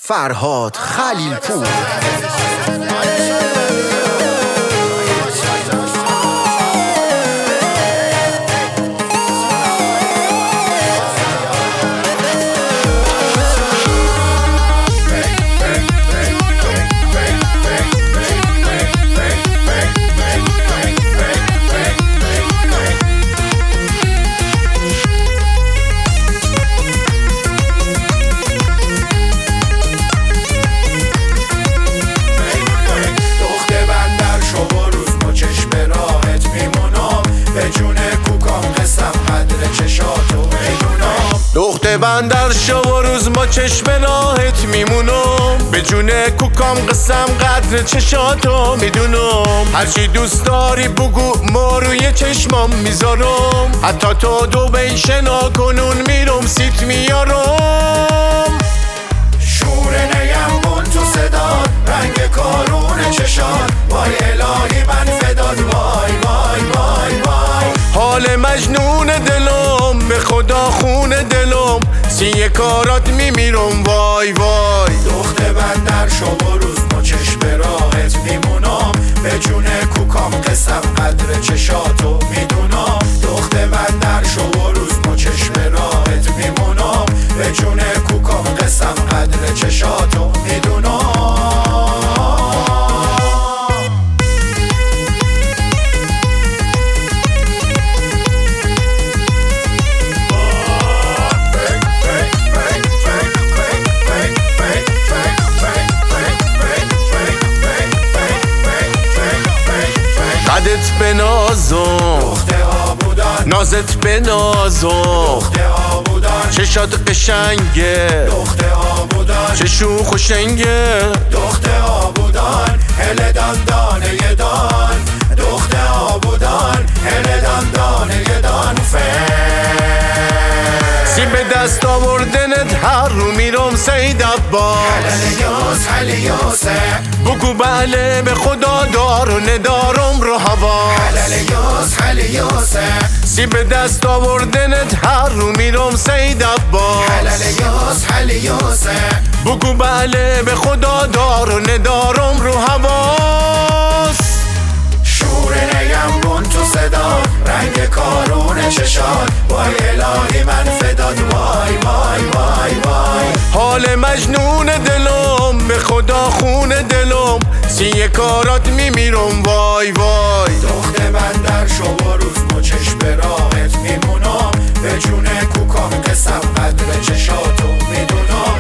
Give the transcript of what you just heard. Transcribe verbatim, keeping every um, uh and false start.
فرهاد خلیلپور. دختر بندر شو و روز ما چشم راهت میمونم، به جون کوکام قسم قدر چشاتو میدونم. هرچی دوست داری بگو ما روی چشمام میذارم، حتی تو دو بیشنا کنون میرم سیت میارم. شور نیم بون تو صدا، رنگ کارون چشات، وای الهی من فداد، وای وای وای وای. حال مجنون دلم به خدا خون دلم، سی کارات میمیرم وای وای. دختر بندر شو و روز ما چشم راهت میمونم، به جون کوکام قسم قدر چشاتو میدونم. دختر بندر شو و روز ما چشم راهت میمونم، به جون کوکام قسم قدر چشاتو میدونم. قدت به نازم دختر آبودان، نازت به نازم دختر آبودان، چشات قشنگه دختر آبودان، چه شوخ و شنگه. دختر آبودان هل دندانه یه دان، دختر آبودان هل دندانه یه دان. سی به دست آوردنت هر رو میرم سید عباس، حلیوس حلیوسه بگو بله به خدا دار و ندارم رو هوا. حلیوس حلیوسه سی به دست آوردنت هر رو میرم سید عباس، حلیوس حلیوسه بگو بله به خدا دار و ندارم رو هواس. شور نیم بون تو صدا، رنگ کارون چشات، وای الهی من فداد، وای وای وای وای. حال مجنون دلم به خدا خون دلم، سی کارات میمیرم وای وای. دختر بندر شو و روز ما چشم راهت میمونم، به جون کوکام قسم قدر چشاتو میدونم.